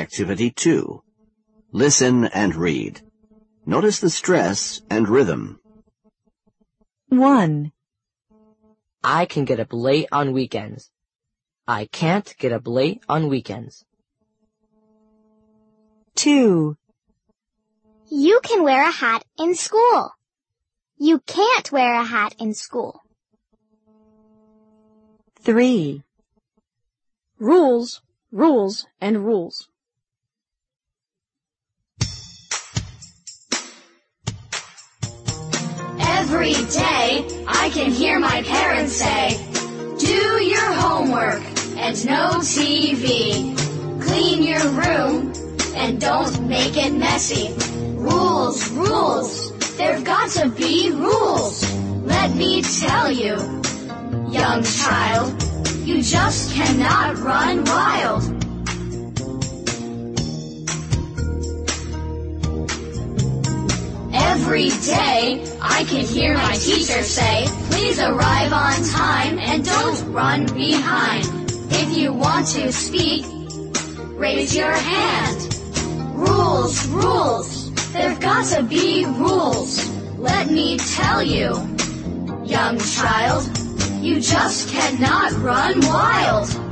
Activity 2. Listen and read. Notice the stress and rhythm. 1. I can get up late on weekends. I can't get up late on weekends. 2. You can wear a hat in school. You can't wear a hat in school. 3. Rules, rules, and rules. Every day, I can hear my parents say, do your homework and no TV. Clean your room and don't make it messy. Rules, rules, there've got to be rules. Let me tell you, young child, you just cannot run wild. Every day, I can hear my teacher say, please arrive on time and don't run behind. If you want to speak, raise your hand. Rules, rules, there've got to be rules. Let me tell you, young child, you just cannot run wild.